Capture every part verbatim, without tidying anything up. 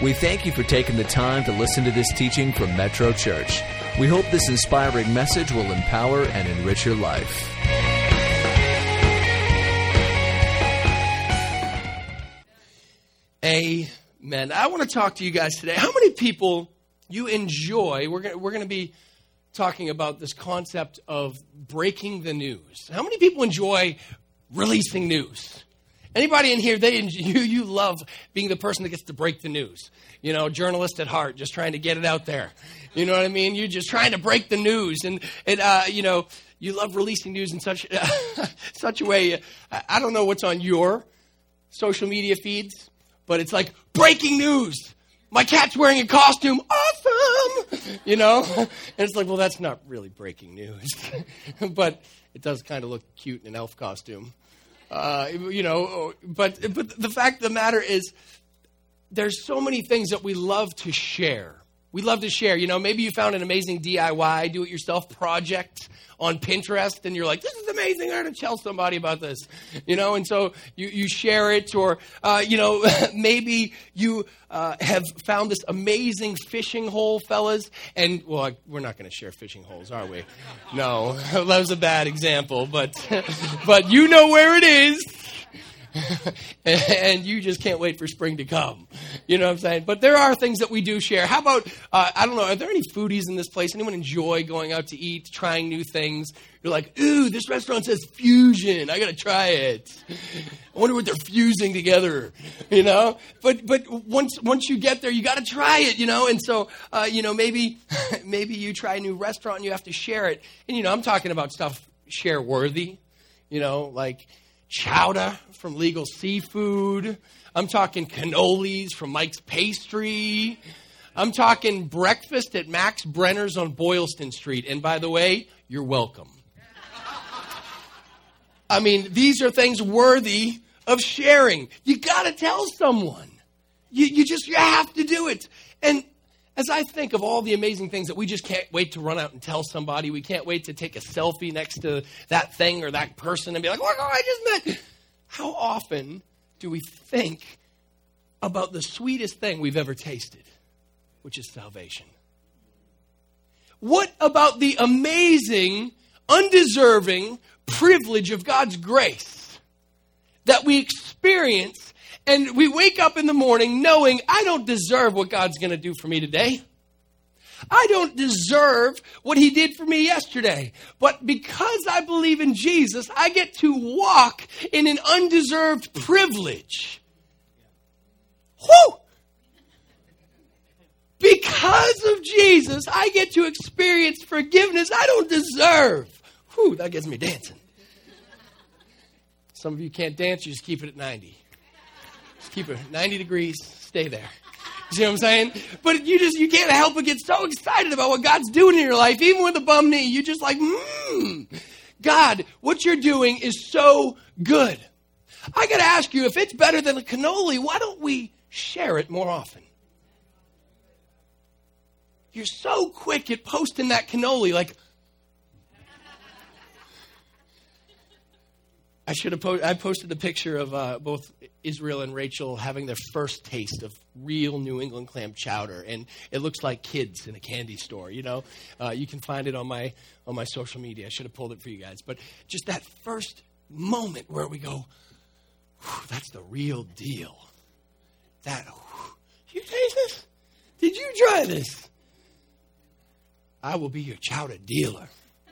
We thank you for taking the time to listen to this teaching from Metro Church. We hope this inspiring message will empower and enrich your life. Amen. I want to talk to you guys today. How many people you enjoy? We're going we're going to be talking about this concept of breaking the news. How many people enjoy releasing news? Anybody in here, they you you love being the person that gets to break the news. You know, journalist at heart, just trying to get it out there. You know what I mean? You're just trying to break the news, and and uh, you know, you love releasing news in such uh, such a way. I, I don't know what's on your social media feeds, but it's like breaking news. My cat's wearing a costume. Awesome, you know. And it's like, well, that's not really breaking news, but it does kind of look cute in an elf costume. Uh, you know, but but the fact of the matter is, there's so many things that we love to share. We love to share. You know, maybe you found an amazing D I Y, do-it-yourself project on Pinterest, and you're like, this is amazing. I got to tell somebody about this. You know, and so you, you share it. Or, uh, you know, maybe you uh, have found this amazing fishing hole, fellas. And, well, I, we're not going to share fishing holes, are we? No, that was a bad example. But, but you know where it is. And you just can't wait for spring to come. You know what I'm saying? But there are things that we do share. How about, uh, I don't know, are there any foodies in this place? Anyone enjoy going out to eat, trying new things? You're like, ooh, this restaurant says fusion. I got to try it. I wonder what they're fusing together, you know? But but once once you get there, you got to try it, you know? And so, uh, you know, maybe maybe you try a new restaurant and you have to share it. And, you know, I'm talking about stuff share-worthy, you know, like chowder from Legal Seafood. I'm talking cannolis from Mike's Pastry. I'm talking breakfast at Max Brenner's on Boylston Street. And by the way, you're welcome. I mean, these are things worthy of sharing. You got to tell someone. You, you just, you have to do it. And as I think of all the amazing things that we just can't wait to run out and tell somebody, we can't wait to take a selfie next to that thing or that person and be like, look what I just met. How often do we think about the sweetest thing we've ever tasted, which is salvation? What about the amazing, undeserving privilege of God's grace that we experience, and we wake up in the morning knowing I don't deserve what God's going to do for me today. I don't deserve what he did for me yesterday. But because I believe in Jesus, I get to walk in an undeserved privilege. Whew! Because of Jesus, I get to experience forgiveness I don't deserve. Whew, that gets me dancing. Some of you can't dance, you just keep it at ninety. Just keep it ninety degrees, stay there. You see what I'm saying? But you just, you can't help but get so excited about what God's doing in your life, even with a bum knee. You're just like, mmm, God, what you're doing is so good. I got to ask you, if it's better than a cannoli, why don't we share it more often? You're so quick at posting that cannoli, like, I should have po- I posted a picture of uh, both Israel and Rachel having their first taste of real New England clam chowder, and it looks like kids in a candy store. You know, uh, you can find it on my on my social media. I should have pulled it for you guys, but just that first moment where we go, "That's the real deal." That you taste this? Did you try this? I will be your chowder dealer.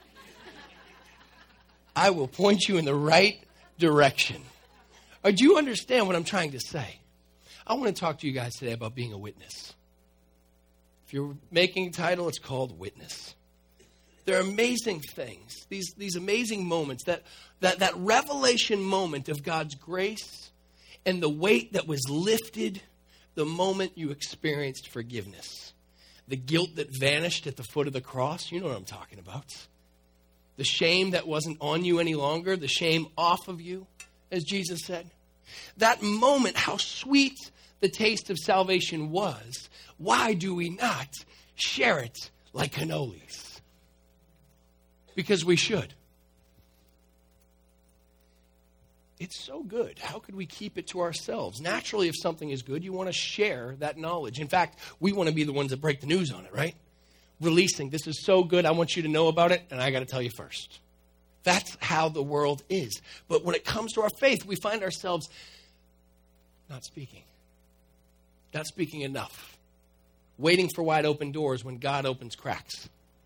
I will point you in the right direction. Or do you understand what I'm trying to say? I want to talk to you guys today about being a witness. If you're making a title, it's called Witness. There are amazing things, these, these amazing moments, that, that, that revelation moment of God's grace and the weight that was lifted the moment you experienced forgiveness. The guilt that vanished at the foot of the cross. You know what I'm talking about. The shame that wasn't on you any longer, the shame off of you, as Jesus said. That moment, how sweet the taste of salvation was. Why do we not share it like cannolis? Because we should. it's so good. How could we keep it to ourselves? Naturally, if something is good, you want to share that knowledge. In fact, we want to be the ones that break the news on it, right? Releasing, this is so good, I want you to know about it, and I got to tell you first. That's how the world is. But when it comes to our faith, we find ourselves not speaking. Not speaking enough. Waiting for wide open doors when God opens cracks.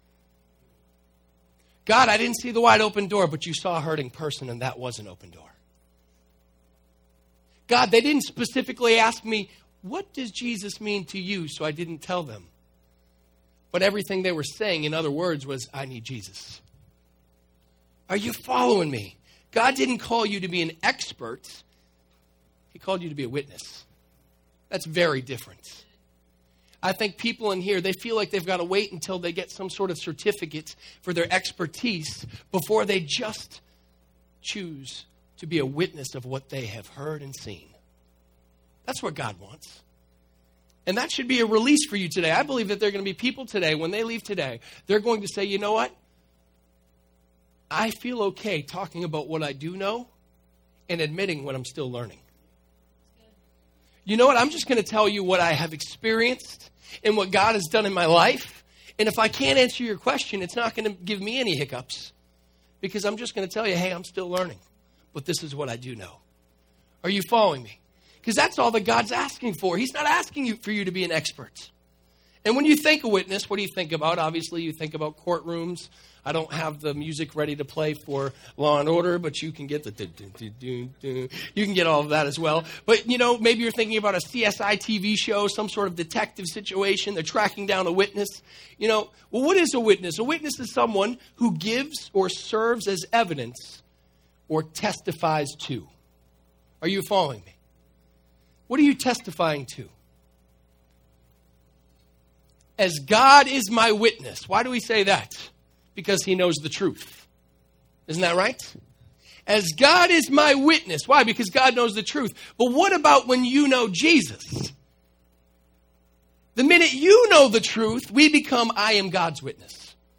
God, I didn't see the wide open door, but you saw a hurting person, and that was an open door. God, they didn't specifically ask me, what does Jesus mean to you? So I didn't tell them. But everything they were saying, in other words, was, I need Jesus. Are you following me? God didn't call you to be an expert. He called you to be a witness. That's very different. I think people in here, they feel like they've got to wait until they get some sort of certificate for their expertise before they just choose to be a witness of what they have heard and seen. That's what God wants. And that should be a release for you today. I believe that there are going to be people today, when they leave today, they're going to say, you know what? I feel okay talking about what I do know and admitting what I'm still learning. You know what? I'm just going to tell you what I have experienced and what God has done in my life. And if I can't answer your question, it's not going to give me any hiccups. Because I'm just going to tell you, hey, I'm still learning. But this is what I do know. Are you following me? Because that's all that God's asking for. He's not asking you for you to be an expert. And when you think of witness, what do you think about? Obviously, you think about courtrooms. I don't have the music ready to play for Law and Order, but you can get the do, do, do, do. You can get all of that as well. But, you know, maybe you're thinking about a C S I T V show, some sort of detective situation. They're tracking down a witness. You know, well, what is a witness? A witness is someone who gives or serves as evidence or testifies to. Are you following me? What are you testifying to? As God is my witness. Why do we say that? Because he knows the truth. Isn't that right? As God is my witness. Why? Because God knows the truth. But what about when you know Jesus? The minute you know the truth, we become I am God's witness.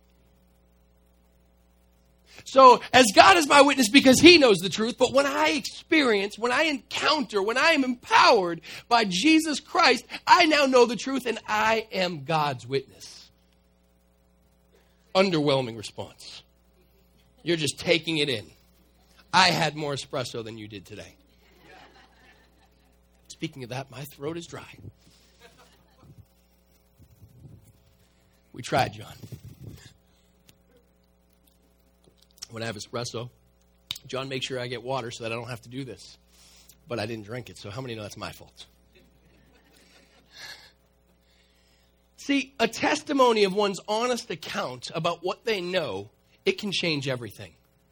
So, as God is my witness because he knows the truth, but when I experience, when I encounter, when I am empowered by Jesus Christ, I now know the truth and I am God's witness. Underwhelming response. You're just taking it in. I had more espresso than you did today. Speaking of that, my throat is dry. We tried, John. When I have espresso, John makes sure I get water so that I don't have to do this. But I didn't drink it, so how many know that's my fault? See, a testimony of one's honest account about what they know, it can change everything.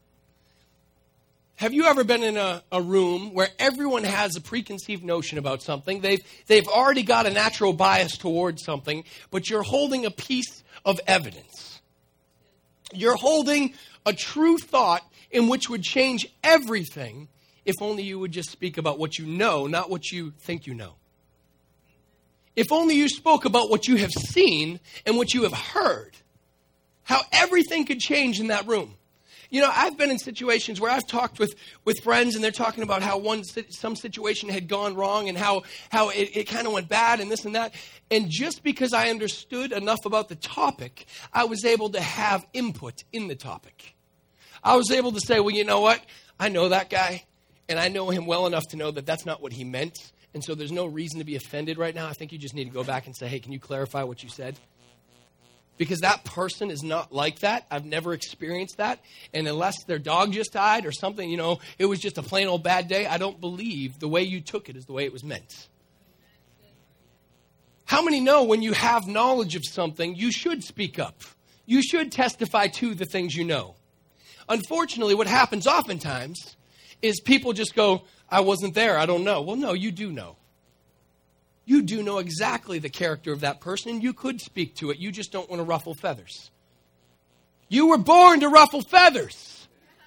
Have you ever been in a, a room where everyone has a preconceived notion about something? They've, they've already got a natural bias towards something, but you're holding a piece of evidence. You're holding a true thought in which would change everything if only you would just speak about what you know, not what you think you know. If only you spoke about what you have seen and what you have heard, how everything could change in that room. You know, I've been in situations where I've talked with, with friends and they're talking about how one some situation had gone wrong and how, how it, it kind of went bad and this and that. And just because I understood enough about the topic, I was able to have input in the topic. I was able to say, well, you know what? I know that guy and I know him well enough to know that that's not what he meant. And so there's no reason to be offended right now. I think you just need to go back and say, hey, can you clarify what you said? Because that person is not like that. I've never experienced that. And unless their dog just died or something, you know, it was just a plain old bad day, I don't believe the way you took it is the way it was meant. How many know when you have knowledge of something, you should speak up? You should testify to the things you know. Unfortunately, what happens oftentimes is people just go, I wasn't there, I don't know. Well, no, you do know. You do know exactly the character of that person, and you could speak to it. You just don't want to ruffle feathers. You were born to ruffle feathers.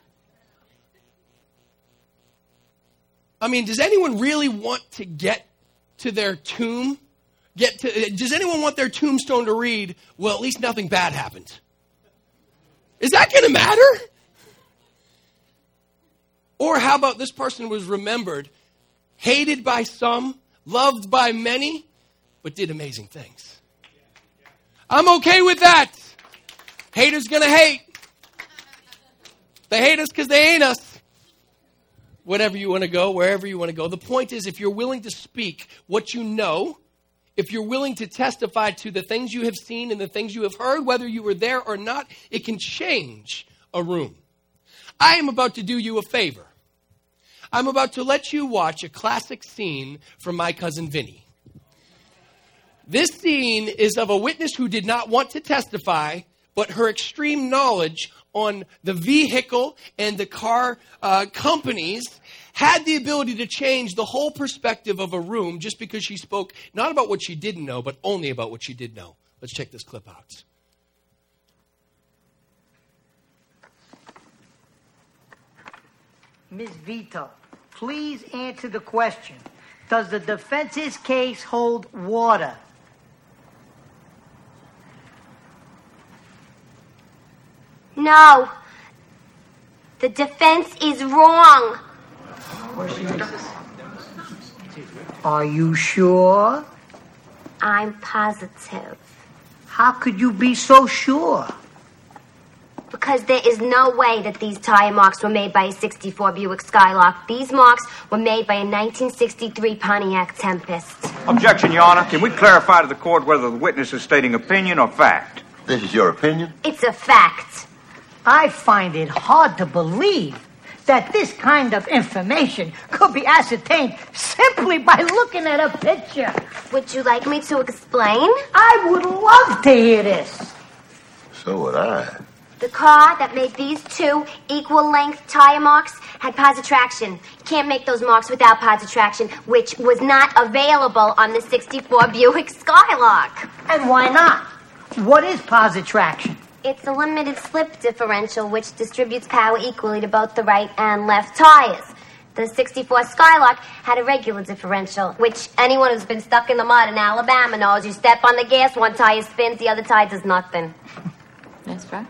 I mean, does anyone really want to get to their tomb? Get to? Does anyone want their tombstone to read, well, at least nothing bad happened? Is that going to matter? Or how about this person was remembered, hated by some, loved by many, but did amazing things. I'm okay with that. Haters gonna hate. They hate us because they ain't us. Whatever you want to go, wherever you want to go. The point is, if you're willing to speak what you know, if you're willing to testify to the things you have seen and the things you have heard, whether you were there or not, it can change a room. I am about to do you a favor. I'm about to let you watch a classic scene from My Cousin Vinny. This scene is of a witness who did not want to testify, but her extreme knowledge on the vehicle and the car uh, companies had the ability to change the whole perspective of a room just because she spoke not about what she didn't know, but only about what she did know. Let's check this clip out. Miz Vito, please answer the question. Does the defense's case hold water? No. The defense is wrong. Are you sure? I'm positive. How could you be so sure? Because there is no way that these tire marks were made by a sixty-four Buick Skylark. These marks were made by a nineteen sixty-three Pontiac Tempest. Objection, Your Honor. Can we clarify to the court whether the witness is stating opinion or fact? This is your opinion? It's a fact. I find it hard to believe that this kind of information could be ascertained simply by looking at a picture. Would you like me to explain? I would love to hear this. So would I. The car that made these two equal-length tire marks had positraction. You can't make those marks without positraction, which was not available on the sixty-four Buick Skylark. And why not? What is positraction? It's a limited slip differential which distributes power equally to both the right and left tires. The sixty-four Skylark had a regular differential, which anyone who's been stuck in the mud in Alabama knows. You step on the gas, one tire spins, the other tire does nothing. That's right.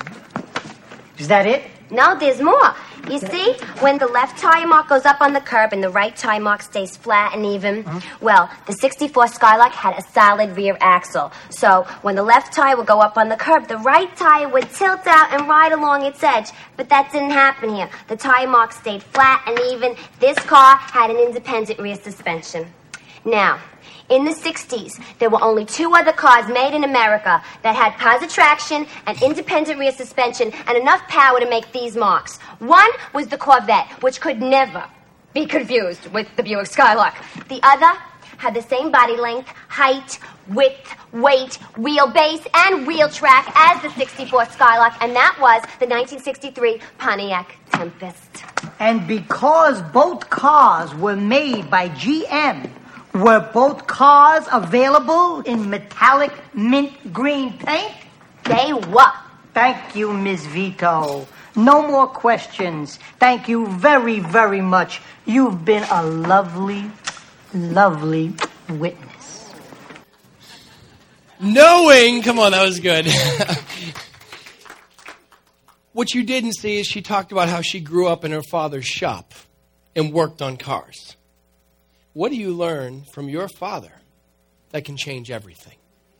Is that it? No, there's more. You see, when the left tire mark goes up on the curb and the right tire mark stays flat and even, mm-hmm. well, the sixty-four Skylark had a solid rear axle. So when the left tire would go up on the curb, the right tire would tilt out and ride along its edge. But that didn't happen here. The tire mark stayed flat and even. This car had an independent rear suspension. Now, in the sixties, there were only two other cars made in America that had positraction and independent rear suspension and enough power to make these marks. One was the Corvette, which could never be confused with the Buick Skylark. The other had the same body length, height, width, weight, wheelbase, and wheel track as the sixty-four Skylark, and that was the nineteen sixty-three Pontiac Tempest. And because both cars were made by G M, were both cars available in metallic mint green paint? They were. Thank you, Miz Vito. No more questions. Thank you very, very much. You've been a lovely, lovely witness. Knowing, come on, that was good. What you didn't see is she talked about how she grew up in her father's shop and worked on cars. What do you learn from your father that can change everything?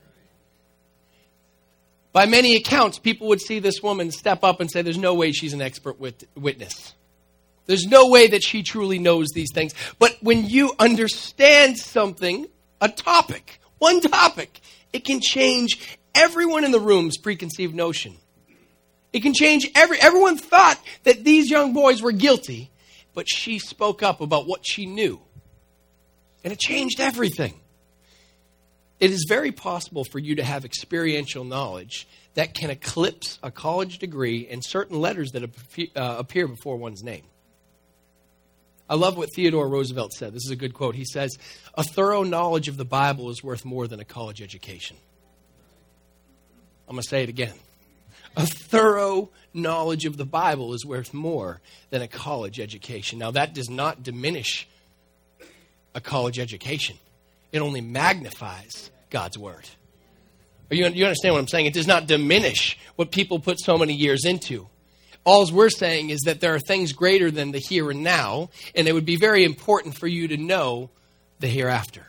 By many accounts, people would see this woman step up and say, there's no way she's an expert wit- witness. There's no way that she truly knows these things. But when you understand something, a topic, one topic, it can change everyone in the room's preconceived notion. It can change every, everyone thought that these young boys were guilty, but she spoke up about what she knew. And it changed everything. It is very possible for you to have experiential knowledge that can eclipse a college degree and certain letters that appear before one's name. I love what Theodore Roosevelt said. This is a good quote. He says, a thorough knowledge of the Bible is worth more than a college education. I'm going to say it again. A thorough knowledge of the Bible is worth more than a college education. Now, that does not diminish a college education. It only magnifies God's word. You, you understand what I'm saying? It does not diminish what people put so many years into. All we're saying is that there are things greater than the here and now, and it would be very important for you to know the hereafter.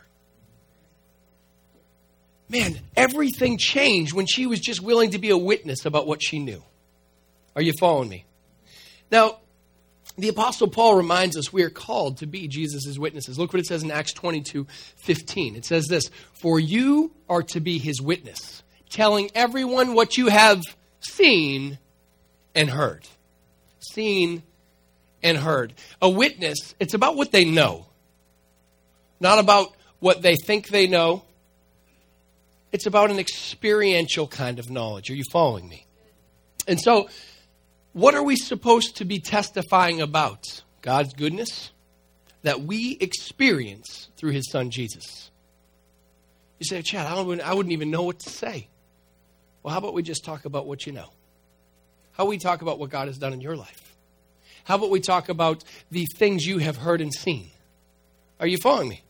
Man, everything changed when she was just willing to be a witness about what she knew. Are you following me? Now, the Apostle Paul reminds us we are called to be Jesus' witnesses. Look what it says in Acts twenty-two fifteen. It says this, "For you are to be his witness, telling everyone what you have seen and heard." Seen and heard. A witness, it's about what they know. Not about what they think they know. It's about an experiential kind of knowledge. Are you following me? And so, what are we supposed to be testifying about? God's goodness that we experience through his son Jesus. You say, Chad, I, don't, I wouldn't even know what to say. Well, how about we just talk about what you know? How about we talk about what God has done in your life? How about we talk about the things you have heard and seen? Are you following me?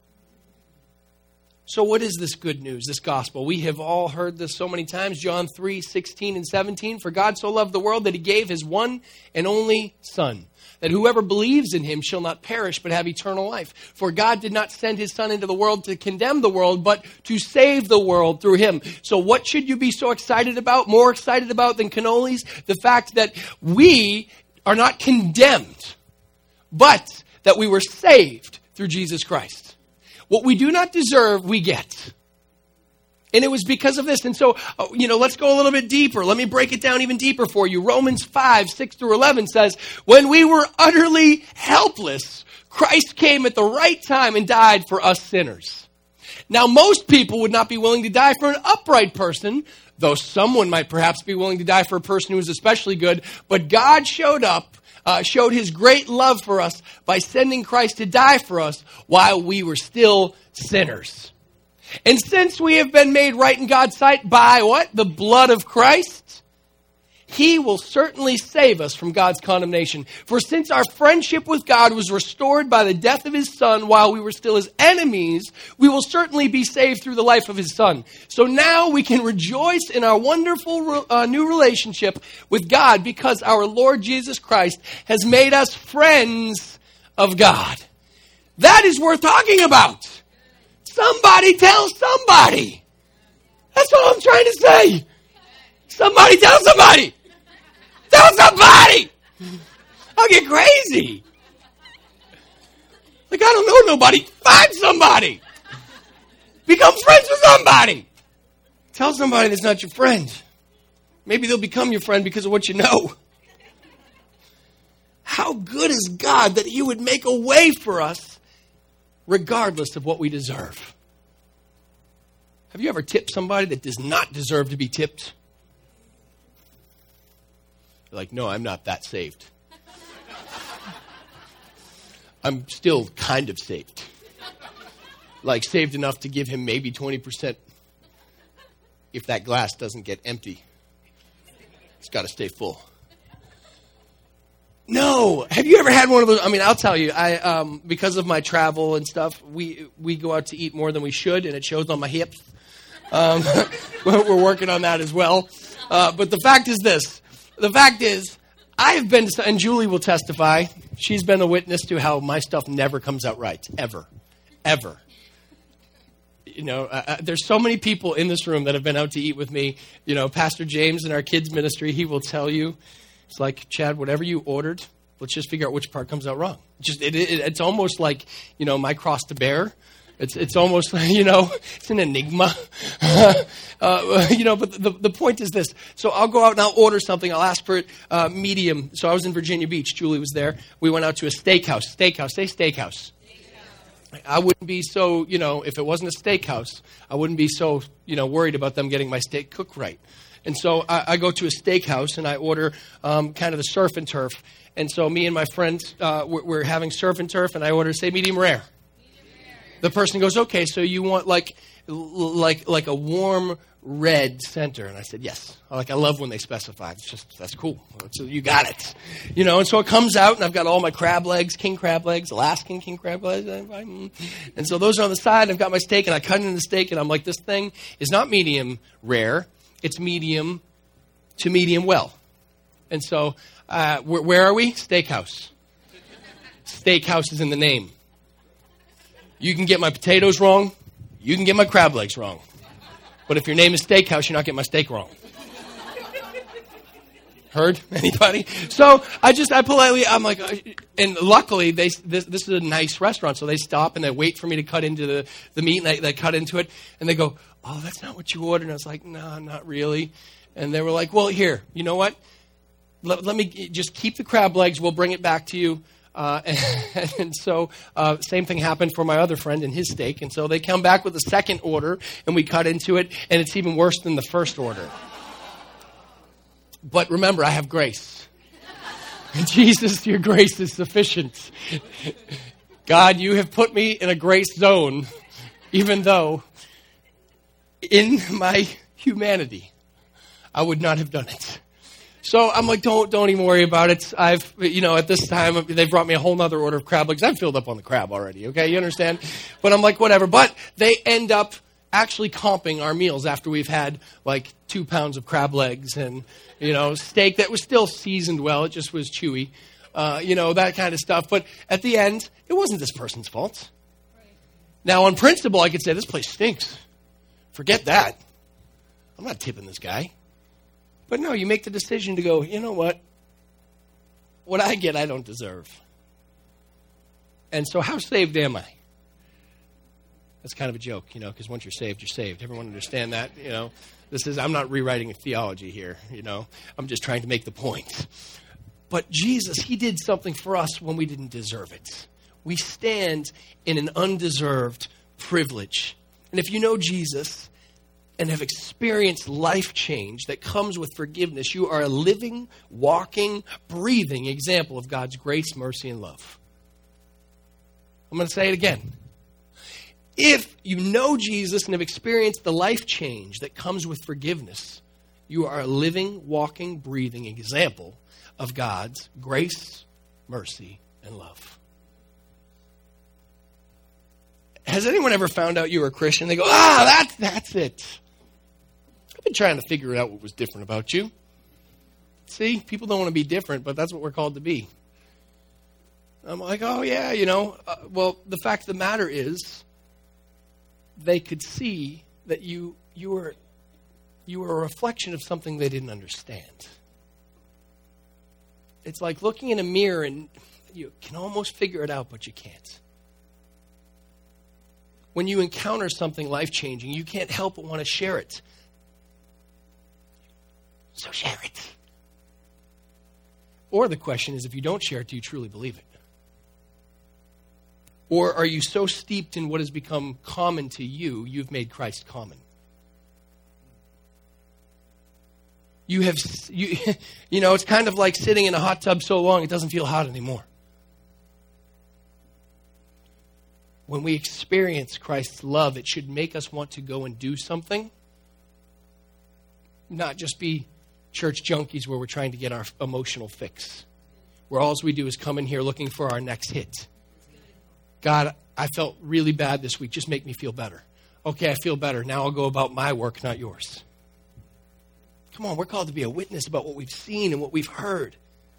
So what is this good news, this gospel? We have all heard this so many times. John three, sixteen and seventeen. "For God so loved the world that he gave his one and only Son, that whoever believes in him shall not perish but have eternal life. For God did not send his Son into the world to condemn the world, but to save the world through him." So what should you be so excited about, more excited about than cannolis? The fact that we are not condemned, but that we were saved through Jesus Christ. What we do not deserve, we get. And it was because of this. And so, you know, let's go a little bit deeper. Let me break it down even deeper for you. Romans five, six through eleven says, "When we were utterly helpless, Christ came at the right time and died for us sinners." Now, most people would not be willing to die for an upright person, though someone might perhaps be willing to die for a person who is especially good. But God showed up, uh, showed his great love for us by sending Christ to die for us while we were still sinners. And since we have been made right in God's sight by what? The blood of Christ, he will certainly save us from God's condemnation. For since our friendship with God was restored by the death of his Son while we were still his enemies, we will certainly be saved through the life of his Son. So now we can rejoice in our wonderful uh, new relationship with God because our Lord Jesus Christ has made us friends of God. That is worth talking about. Somebody tell somebody. That's all I'm trying to say. Somebody tell somebody. Tell somebody. I'll get crazy. Like, I don't know nobody. Find somebody. Become friends with somebody. Tell somebody that's not your friend. Maybe they'll become your friend because of what you know. How good is God that he would make a way for us regardless of what we deserve? Have you ever tipped somebody that does not deserve to be tipped? You're like, no, I'm not that saved. I'm still kind of saved. Like, saved enough to give him maybe twenty percent if that glass doesn't get empty. It's got to stay full. No. Have you ever had one of those? I mean, I'll tell you, I um, because of my travel and stuff, we we go out to eat more than we should, and it shows on my hips. Um, we're working on that as well. Uh, but the fact is this. The fact is, I have been, to, and Julie will testify, she's been a witness to how my stuff never comes out right. Ever. Ever. You know, uh, there's so many people in this room that have been out to eat with me. You know, Pastor James in our kids ministry, he will tell you, it's like, Chad, whatever you ordered, let's just figure out which part comes out wrong. Just it, it, It's almost like, you know, my cross to bear. It's it's almost, you know, it's an enigma. uh, you know, but the, the point is this. So I'll go out and I'll order something. I'll ask for it uh, medium. So I was in Virginia Beach. Julie was there. We went out to a steakhouse. Steakhouse. Say steakhouse. I wouldn't be so, you know, if it wasn't a steakhouse, I wouldn't be so, you know, worried about them getting my steak cooked right. And so I, I go to a steakhouse and I order um, kind of the surf and turf. And so me and my friends, uh, we're, we're having surf and turf, and I order, say, medium rare. The person goes, okay, so you want like like like a warm red center? And I said, yes. Like, I love when they specify. It's just, that's cool. So you got it. You know, and so it comes out, and I've got all my crab legs, king crab legs, Alaskan king crab legs. And so those are on the side. I've got my steak, and I cut into the steak, and I'm like, this thing is not medium rare. It's medium to medium well. And so Uh, where, where are we? Steakhouse. Steakhouse is in the name. You can get my potatoes wrong. You can get my crab legs wrong. But if your name is Steakhouse, you're not getting my steak wrong. Heard? Anybody? So I just, I politely, I'm like, and luckily, they this, this is a nice restaurant, so they stop and they wait for me to cut into the, the meat, and they, they cut into it, and they go, oh, that's not what you ordered. And I was like, no, not really. And they were like, well, here, you know what? Let, let me just keep the crab legs. We'll bring it back to you. Uh, and, and so uh, same thing happened for my other friend and his steak. And so they come back with a second order, and we cut into it, and it's even worse than the first order. But remember, I have grace. Jesus, your grace is sufficient. God, you have put me in a grace zone, even though in my humanity, I would not have done it. So I'm like, don't don't even worry about it. I've, you know, at this time, they brought me a whole nother order of crab legs. I'm filled up on the crab already, okay? You understand? But I'm like, whatever. But they end up actually comping our meals after we've had like two pounds of crab legs and, you know, steak that was still seasoned well. It just was chewy, uh, you know, that kind of stuff. But at the end, it wasn't this person's fault. Right. Now, on principle, I could say, this place stinks. Forget that. I'm not tipping this guy. But no, you make the decision to go, you know what? What I get, I don't deserve. And so how saved am I? That's kind of a joke, you know, because once you're saved, you're saved. Everyone understand that? You know, this is, I'm not rewriting a theology here, you know. I'm just trying to make the point. But Jesus, he did something for us when we didn't deserve it. We stand in an undeserved privilege. And if you know Jesus and have experienced life change that comes with forgiveness, you are a living, walking, breathing example of God's grace, mercy, and love. I'm going to say it again. If you know Jesus and have experienced the life change that comes with forgiveness, you are a living, walking, breathing example of God's grace, mercy, and love. Has anyone ever found out you were a Christian? They go, ah, that's, that's it. I've been trying to figure out what was different about you. See, people don't want to be different, but that's what we're called to be. I'm like, oh, yeah, you know. Uh, well, the fact of the matter is, they could see that you you were you were a reflection of something they didn't understand. It's like looking in a mirror and you can almost figure it out, but you can't. When you encounter something life-changing, you can't help but want to share it. So share it. Or the question is, if you don't share it, do you truly believe it? Or are you so steeped in what has become common to you, you've made Christ common? You have, you, you know, it's kind of like sitting in a hot tub so long it doesn't feel hot anymore. When we experience Christ's love, it should make us want to go and do something. Not just be church junkies where we're trying to get our emotional fix. Where all we do is come in here looking for our next hit. God, I felt really bad this week. Just make me feel better. Okay, I feel better. Now I'll go about my work, not yours. Come on, we're called to be a witness about what we've seen and what we've heard.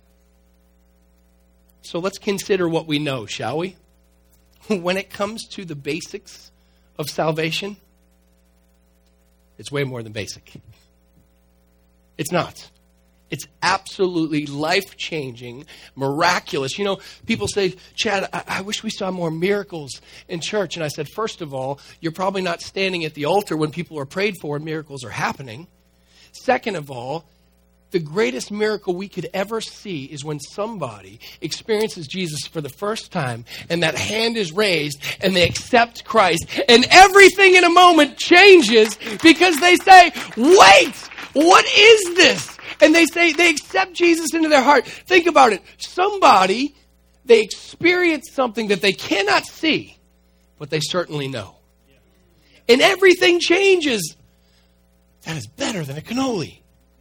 So let's consider what we know, shall we? When it comes to the basics of salvation, it's way more than basic. It's not. It's absolutely life-changing, miraculous. You know, people say, Chad, I-, I wish we saw more miracles in church. And I said, first of all, you're probably not standing at the altar when people are prayed for and miracles are happening. Second of all, the greatest miracle we could ever see is when somebody experiences Jesus for the first time and that hand is raised and they accept Christ and everything in a moment changes because they say, wait, what is this? And they say they accept Jesus into their heart. Think about it. Somebody, they experience something that they cannot see, but they certainly know. And everything changes. That is better than a cannoli.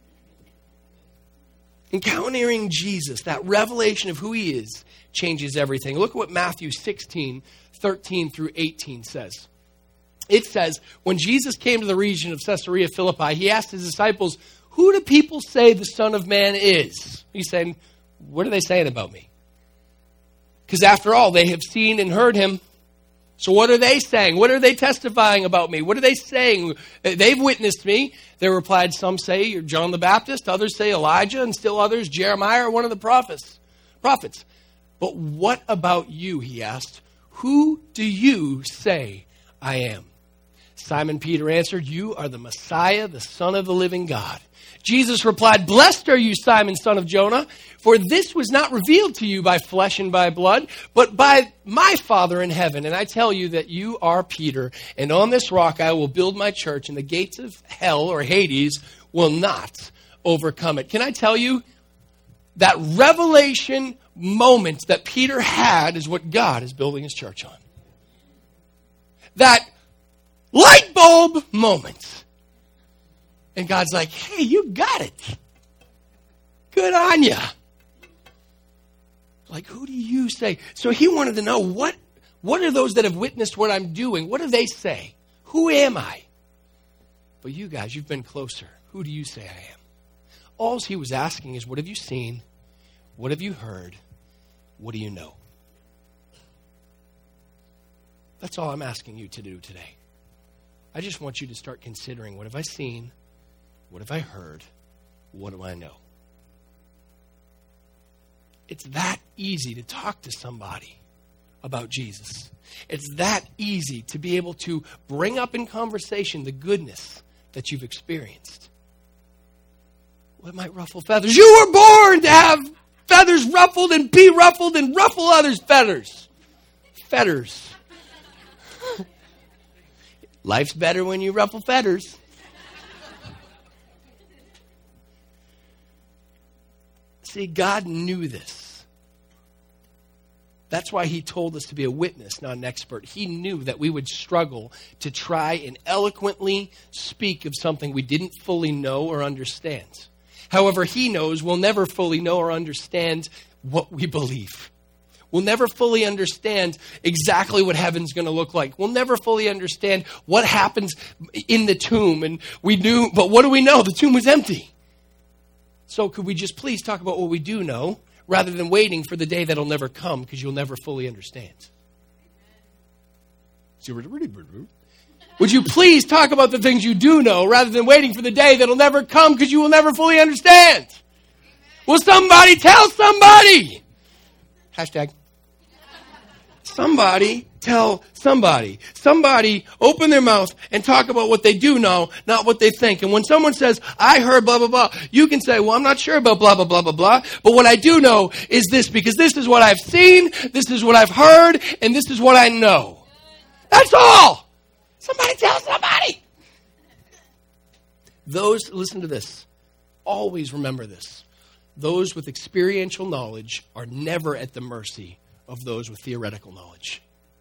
Encountering Jesus, that revelation of who he is, changes everything. Look at what Matthew sixteen, thirteen through eighteen says. It says, when Jesus came to the region of Caesarea Philippi, he asked his disciples, who do people say the Son of Man is? He's saying, What are they saying about me? Because after all, they have seen and heard him. So what are they saying? What are they testifying about me? What are they saying? They've witnessed me. They replied, some say you're John the Baptist, others say Elijah, and still others Jeremiah or one of the prophets. Prophets. But what about you, he asked. Who do you say I am? Simon Peter answered, you are the Messiah, the Son of the living God. Jesus replied, blessed are you, Simon, son of Jonah, for this was not revealed to you by flesh and by blood, but by my Father in heaven. And I tell you that you are Peter, and on this rock I will build my church, and the gates of hell or Hades will not overcome it. Can I tell you, that revelation moment that Peter had is what God is building his church on. That light bulb moment. And God's like, hey, you got it. Good on ya. Like, who do you say? So he wanted to know, what, what are those that have witnessed what I'm doing? What do they say? Who am I? But you guys, you've been closer. Who do you say I am? All he was asking is, what have you seen? What have you heard? What do you know? That's all I'm asking you to do today. I just want you to start considering, what have I seen? What have I heard? What do I know? It's that easy to talk to somebody about Jesus. It's that easy to be able to bring up in conversation the goodness that you've experienced. Well, it might ruffle feathers. You were born to have feathers ruffled and be ruffled and ruffle others' feathers. Feathers. Life's better when you ruffle feathers. See, God knew this. That's why he told us to be a witness, not an expert. He knew that we would struggle to try and eloquently speak of something we didn't fully know or understand. However, he knows we'll never fully know or understand what we believe. We'll never fully understand exactly what heaven's going to look like. We'll never fully understand what happens in the tomb. And we knew, but what do we know? The tomb was empty. So could we just please talk about what we do know rather than waiting for the day that'll never come because you'll never fully understand? Would you please talk about the things you do know rather than waiting for the day that'll never come because you will never fully understand? Will somebody tell somebody? Hashtag. Somebody tell somebody. Somebody open their mouth and talk about what they do know, not what they think. And when someone says, I heard blah, blah, blah, you can say, well, I'm not sure about blah, blah, blah, blah, blah. But what I do know is this, because this is what I've seen, this is what I've heard, and this is what I know. That's all. Somebody tell somebody. Those, listen to this. Always remember this. Those with experiential knowledge are never at the mercy of those with theoretical knowledge.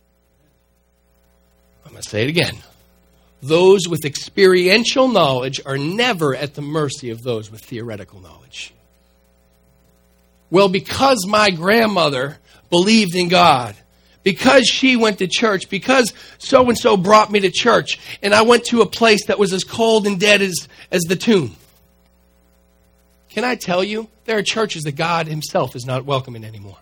I'm going to say it again. Those with experiential knowledge are never at the mercy of those with theoretical knowledge. Well, because my grandmother believed in God, because she went to church, because so-and-so brought me to church, and I went to a place that was as cold and dead as, as the tomb. Can I tell you, there are churches that God himself is not welcoming anymore.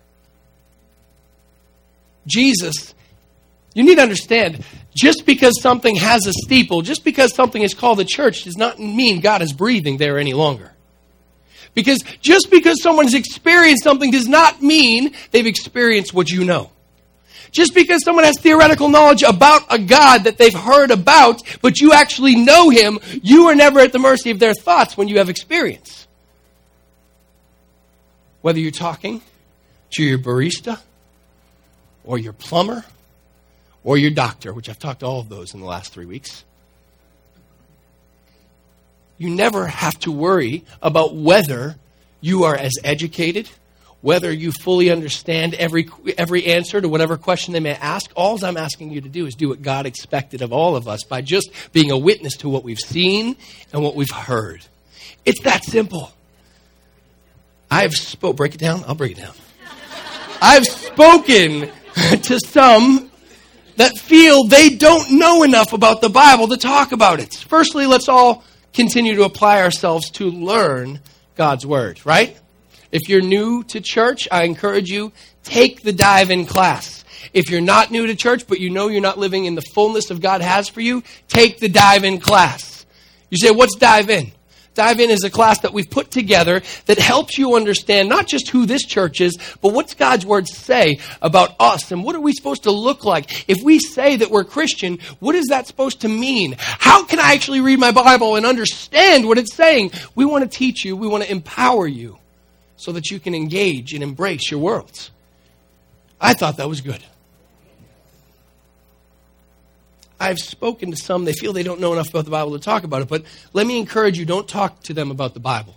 Jesus, you need to understand, just because something has a steeple, just because something is called a church, does not mean God is breathing there any longer. Because just because someone's experienced something does not mean they've experienced what you know. Just because someone has theoretical knowledge about a God that they've heard about, but you actually know him, you are never at the mercy of their thoughts when you have experience. Whether you're talking to your barista, or your plumber, or your doctor, which I've talked to all of those in the last three weeks. You never have to worry about whether you are as educated, whether you fully understand every every answer to whatever question they may ask. All I'm asking you to do is do what God expected of all of us by just being a witness to what we've seen and what we've heard. It's that simple. I've spoke. Break it down. I'll break it down. I've spoken to some that feel they don't know enough about the Bible to talk about it. Firstly, let's all continue to apply ourselves to learn God's word, right? If you're new to church, I encourage you, take the dive-in class. If you're not new to church, but you know you're not living in the fullness of God has for you, take the dive-in class. You say, what's dive-in? Dive-in is a class that we've put together that helps you understand not just who this church is, but what's God's word say about us and what are we supposed to look like? If we say that we're Christian, what is that supposed to mean? How can I actually read my Bible and understand what it's saying? We want to teach you. We want to empower you so that you can engage and embrace your world. I thought that was good. I've spoken to some, they feel they don't know enough about the Bible to talk about it, but let me encourage you, don't talk to them about the Bible.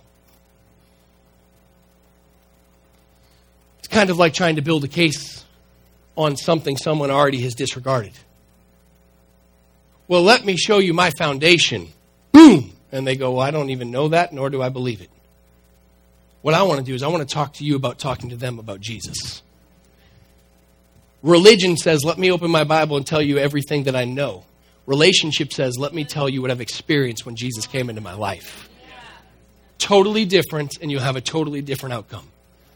It's kind of like trying to build a case on something someone already has disregarded. Well, let me show you my foundation. Boom! And they go, well, I don't even know that, nor do I believe it. What I want to do is I want to talk to you about talking to them about Jesus. Religion says, let me open my Bible and tell you everything that I know. Relationship says, let me tell you what I've experienced when Jesus came into my life. Totally different, and you'll have a totally different outcome.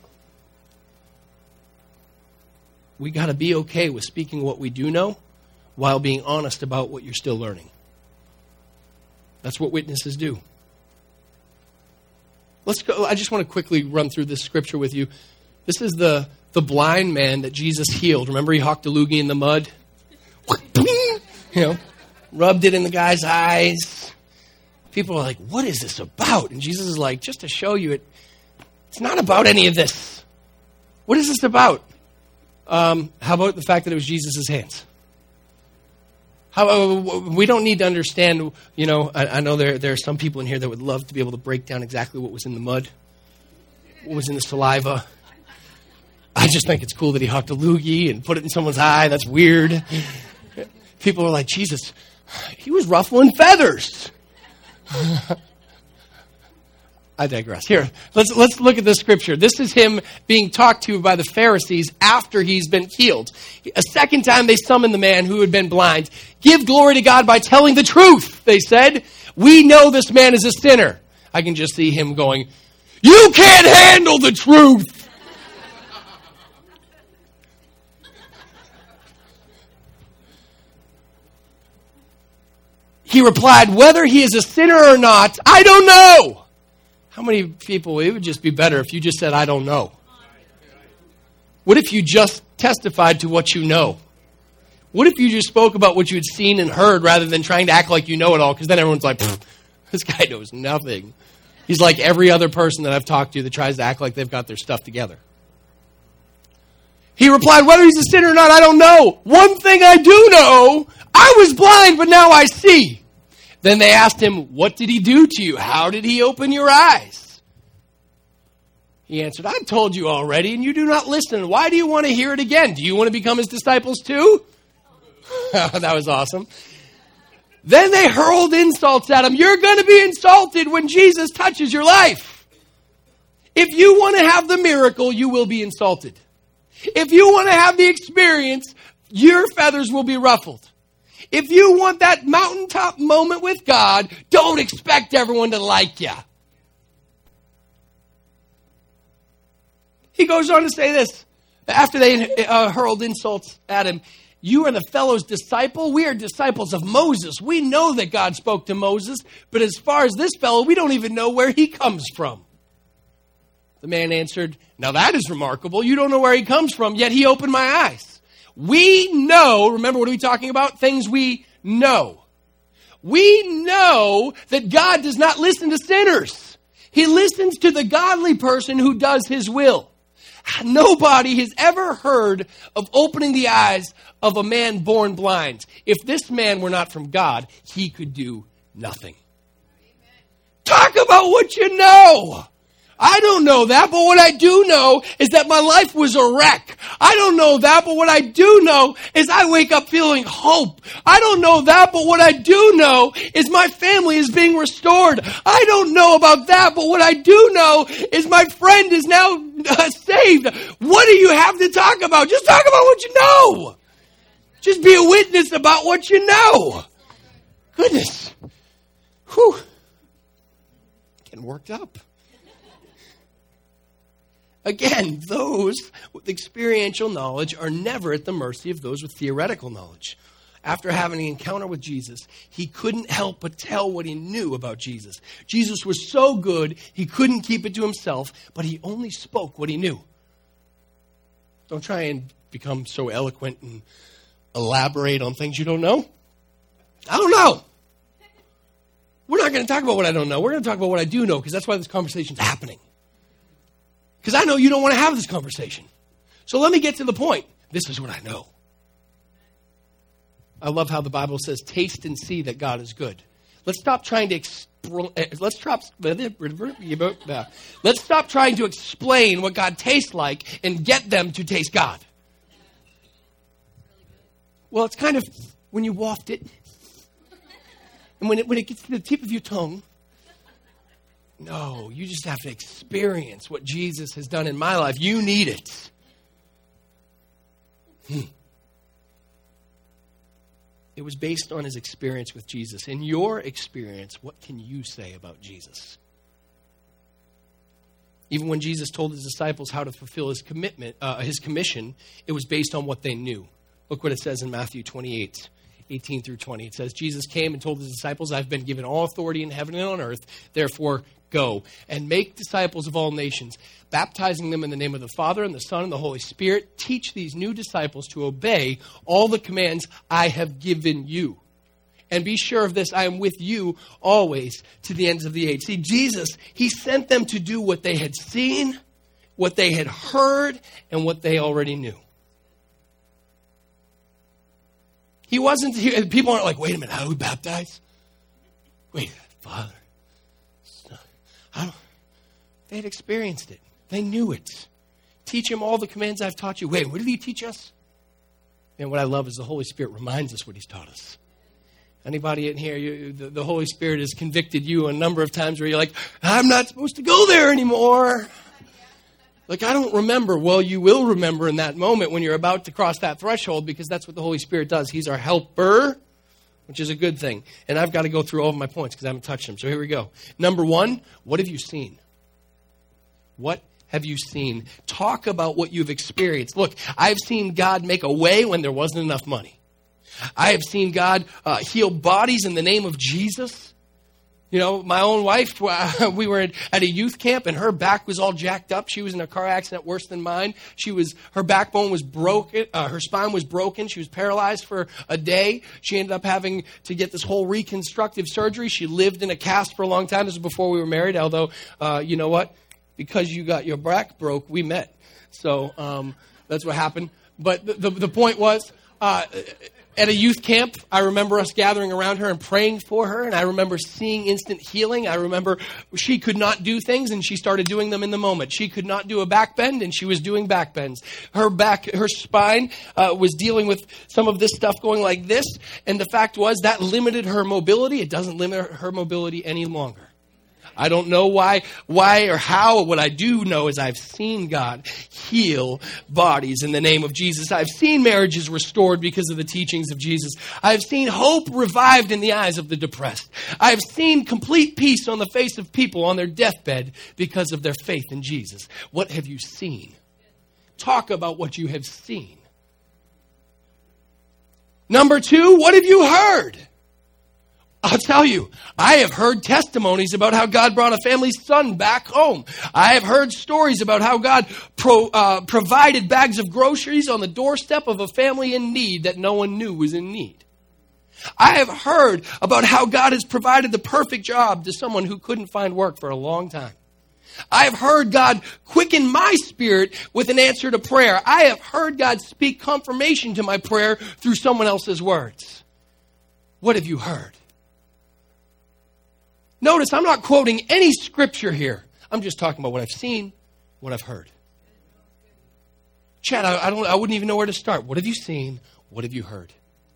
We got to be okay with speaking what we do know while being honest about what you're still learning. That's what witnesses do. Let's go. I just want to quickly run through this scripture with you. This is the The blind man that Jesus healed. Remember he hocked a loogie in the mud? You know, rubbed it in the guy's eyes. People are like, what is this about? And Jesus is like, just to show you it, it's not about any of this. What is this about? Um, how about the fact that it was Jesus' hands? How, uh, we don't need to understand, you know, I, I know there, there are some people in here that would love to be able to break down exactly what was in the mud, what was in the saliva. I just think it's cool that he hocked a loogie and put it in someone's eye. That's weird. People are like, Jesus, he was ruffling feathers. I digress. Here, let's let's look at this scripture. This is him being talked to by the Pharisees after he's been healed. A second time they summoned the man who had been blind. Give glory to God by telling the truth, they said. We know this man is a sinner. I can just see him going, you can't handle the truth. He replied, whether he is a sinner or not, I don't know. How many people, it would just be better if you just said, I don't know. What if you just testified to what you know? What if you just spoke about what you had seen and heard rather than trying to act like you know it all? Because then everyone's like, this guy knows nothing. He's like every other person that I've talked to that tries to act like they've got their stuff together. He replied, whether he's a sinner or not, I don't know. One thing I do know, I was blind, but now I see. Then they asked him, what did he do to you? How did he open your eyes? He answered, I've told you already, and you do not listen. Why do you want to hear it again? Do you want to become his disciples too? That was awesome. Then they hurled insults at him. You're going to be insulted when Jesus touches your life. If you want to have the miracle, you will be insulted. If you want to have the experience, your feathers will be ruffled. If you want that mountaintop moment with God, don't expect everyone to like you. He goes on to say this. After they uh, hurled insults at him, you are the fellow's disciple. We are disciples of Moses. We know that God spoke to Moses, but as far as this fellow, we don't even know where he comes from. The man answered, now that is remarkable. You don't know where he comes from, yet he opened my eyes. We know, remember what are we talking about? Things we know. We know that God does not listen to sinners. He listens to the godly person who does his will. Nobody has ever heard of opening the eyes of a man born blind. If this man were not from God, he could do nothing. Amen. Talk about what you know. I don't know that, but what I do know is that my life was a wreck. I don't know that, but what I do know is I wake up feeling hope. I don't know that, but what I do know is my family is being restored. I don't know about that, but what I do know is my friend is now uh, saved. What do you have to talk about? Just talk about what you know. Just be a witness about what you know. Goodness. Whew. Getting worked up. Again, those with experiential knowledge are never at the mercy of those with theoretical knowledge. After having an encounter with Jesus, he couldn't help but tell what he knew about Jesus. Jesus was so good, he couldn't keep it to himself, but he only spoke what he knew. Don't try and become so eloquent and elaborate on things you don't know. I don't know. We're not going to talk about what I don't know. We're going to talk about what I do know, because that's why this conversation's happening. Because I know you don't want to have this conversation. So let me get to the point. This is what I know. I love how the Bible says, taste and see that God is good. Let's stop trying to expl- let's stop let's stop trying to explain what God tastes like and get them to taste God. Well, it's kind of when you waft it, and when it when it gets to the tip of your tongue. No, you just have to experience what Jesus has done in my life. You need it. Hmm. It was based on his experience with Jesus. In your experience, what can you say about Jesus? Even when Jesus told his disciples how to fulfill his commitment, uh, his commission, it was based on what they knew. Look what it says in Matthew twenty-eight, eighteen through twenty. It says, Jesus came and told his disciples, I've been given all authority in heaven and on earth. Therefore, go and make disciples of all nations, baptizing them in the name of the Father and the Son and the Holy Spirit. Teach these new disciples to obey all the commands I have given you. And be sure of this, I am with you always to the ends of the age. See, Jesus, he sent them to do what they had seen, what they had heard, and what they already knew. He wasn't here. People aren't like, wait a minute, how do we baptize? Wait, Father. I don't, they had experienced it. They knew it. Teach him all the commands I've taught you. Wait, what did he teach us? And what I love is the Holy Spirit reminds us what he's taught us. Anybody in here, you, the, the Holy Spirit has convicted you a number of times where you're like, I'm not supposed to go there anymore. Like, I don't remember. Well, you will remember in that moment when you're about to cross that threshold, because that's what the Holy Spirit does. He's our helper, which is a good thing. And I've got to go through all of my points because I haven't touched them. So here we go. Number one, what have you seen? What have you seen? Talk about what you've experienced. Look, I've seen God make a way when there wasn't enough money. I have seen God uh, heal bodies in the name of Jesus. You know, my own wife, we were at a youth camp and her back was all jacked up. She was in a car accident worse than mine. She was, her backbone was broken. Uh, her spine was broken. She was paralyzed for a day. She ended up having to get this whole reconstructive surgery. She lived in a cast for a long time. This was before we were married. Although, uh, you know what? Because you got your back broke, we met. So um, that's what happened. But the, the, the point was, uh, at a youth camp, I remember us gathering around her and praying for her, and I remember seeing instant healing. I remember she could not do things, and she started doing them in the moment. She could not do a back bend, and she was doing back bends. Her back, her spine uh, was dealing with some of this stuff going like this, and the fact was that limited her mobility. It doesn't limit her mobility any longer. I don't know why, why or how. What I do know is I've seen God heal bodies in the name of Jesus. I've seen marriages restored because of the teachings of Jesus. I've seen hope revived in the eyes of the depressed. I've seen complete peace on the face of people on their deathbed because of their faith in Jesus. What have you seen? Talk about what you have seen. Number two, what have you heard? I'll tell you, I have heard testimonies about how God brought a family's son back home. I have heard stories about how God pro, uh, provided bags of groceries on the doorstep of a family in need that no one knew was in need. I have heard about how God has provided the perfect job to someone who couldn't find work for a long time. I have heard God quicken my spirit with an answer to prayer. I have heard God speak confirmation to my prayer through someone else's words. What have you heard? Notice I'm not quoting any scripture here. I'm just talking about what I've seen, what I've heard. Chad, I, I don't. I wouldn't even know where to start. What have you seen? What have you heard?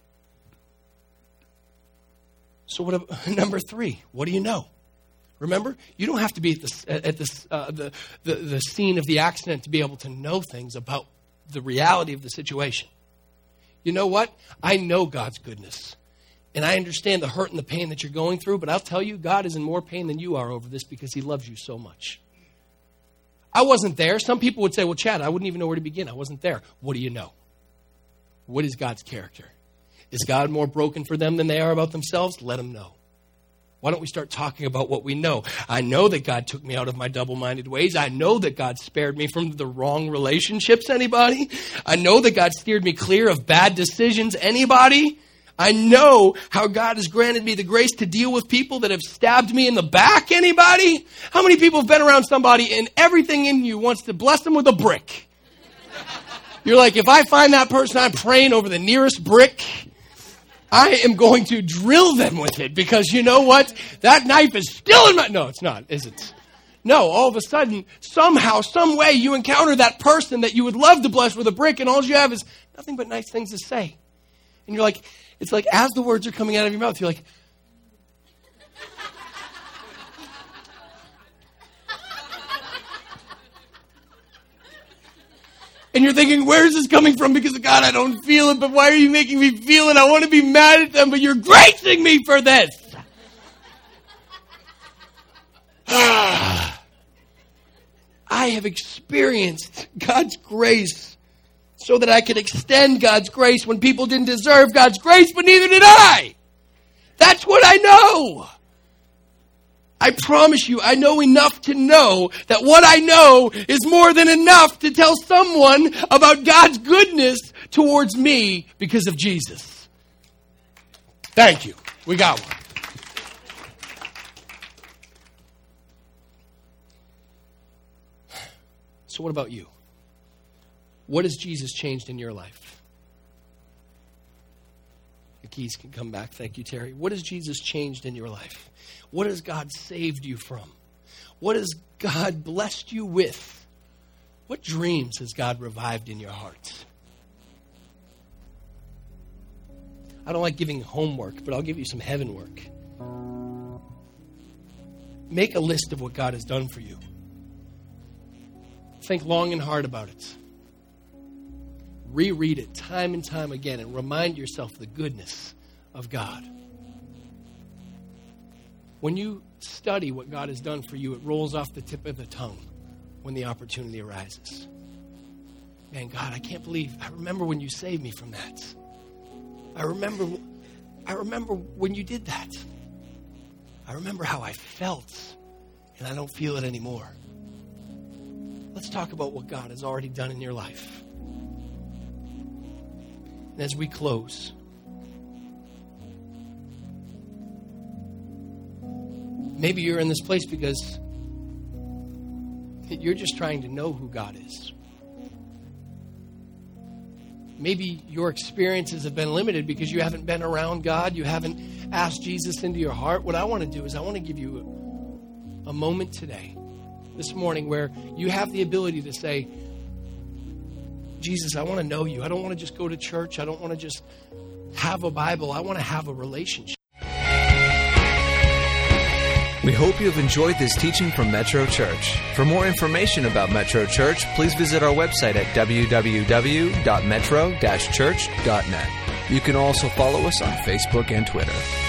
So, what? Have, number three. What do you know? Remember, you don't have to be at the at the, uh, the the the scene of the accident to be able to know things about the reality of the situation. You know what? I know God's goodness. And I understand the hurt and the pain that you're going through, but I'll tell you, God is in more pain than you are over this because he loves you so much. I wasn't there. Some people would say, well, Chad, I wouldn't even know where to begin. I wasn't there. What do you know? What is God's character? Is God more broken for them than they are about themselves? Let them know. Why don't we start talking about what we know? I know that God took me out of my double-minded ways. I know that God spared me from the wrong relationships. Anybody? I know that God steered me clear of bad decisions. Anybody? I know how God has granted me the grace to deal with people that have stabbed me in the back. Anybody? How many people have been around somebody and everything in you wants to bless them with a brick? You're like, if I find that person, I'm praying over the nearest brick. I am going to drill them with it because you know what? That knife is still in my... No, it's not, is it? No, all of a sudden, somehow, some way, you encounter that person that you would love to bless with a brick, and all you have is nothing but nice things to say. And you're like, it's like as the words are coming out of your mouth, you're like... And you're thinking, where is this coming from? Because, God, I don't feel it, but why are you making me feel it? I want to be mad at them, but you're gracing me for this. I have experienced God's grace so that I could extend God's grace when people didn't deserve God's grace, but neither did I. That's what I know. I promise you, I know enough to know that what I know is more than enough to tell someone about God's goodness towards me because of Jesus. Thank you. We got one. So what about you? What has Jesus changed in your life? The keys can come back. Thank you, Terry. What has Jesus changed in your life? What has God saved you from? What has God blessed you with? What dreams has God revived in your hearts? I don't like giving homework, but I'll give you some heaven work. Make a list of what God has done for you. Think long and hard about it. Reread it time and time again and remind yourself the goodness of God. When you study what God has done for you, it rolls off the tip of the tongue when the opportunity arises. Man, God, I can't believe, I remember when you saved me from that. I remember, I remember when you did that. I remember how I felt, and I don't feel it anymore. Let's talk about what God has already done in your life. And as we close, maybe you're in this place because you're just trying to know who God is. Maybe your experiences have been limited because you haven't been around God. You haven't asked Jesus into your heart. What I want to do is I want to give you a, a moment today, this morning, where you have the ability to say, Jesus, I want to know you. I don't want to just go to church. I don't want to just have a Bible. I want to have a relationship. We hope you have enjoyed this teaching from Metro Church. For more information about Metro Church, please visit our website at w w w dot metro dash church dot net. You can also follow us on Facebook and Twitter.